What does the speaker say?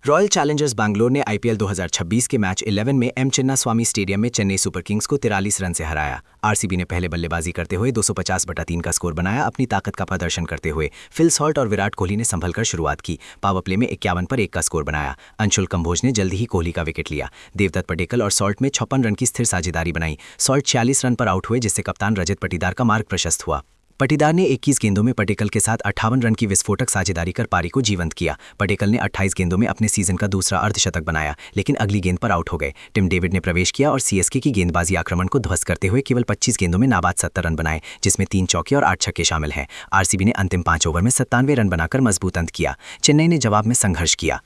Royal Challengers Bangalore ने IPL 2026 के match 11 में एम चिन्नास्वामी स्टेडियम में चेन्नई सुपर किंग्स को 43 रन से हराया। आरसीबी ने पहले बल्लेबाजी करते हुए 250/3 का स्कोर बनाया। अपनी ताकत का प्रदर्शन करते हुए फिल सॉल्ट और विराट कोहली ने संभलकर शुरुआत की। पावर प्ले में 51 पर 1 का स्कोर बनाया। अंशुल कंबोज ने जल्दी ही कोहली का विकेट लिया। देवदत्त पटेकल और सॉल्ट में 56 रन की स्थिर साझेदारी बनाई। सॉल्ट 46 रन पर आउट हुए, जिससे कप्तान रजत पाटीदार का मार्ग प्रशस्त हुआ। पाटीदार ने 21 गेंदों में पटेकल के साथ 58 रन की विस्फोटक साझेदारी कर पारी को जीवंत किया। पटेकल ने 28 गेंदों में अपने सीजन का दूसरा अर्धशतक बनाया, लेकिन अगली गेंद पर आउट हो गए। टिम डेविड ने प्रवेश किया और सीएसके की गेंदबाजी आक्रमण को ध्वस्त करते हुए केवल 25 गेंदों में नाबाद 70 रन बनाए, जिसमें 3 चौके और 8 छक्के शामिल हैं। आरसीबी ने अंतिम 5 ओवर में 97 रन बनाकर मजबूत अंत किया। चेन्नई ने जवाब में संघर्ष किया।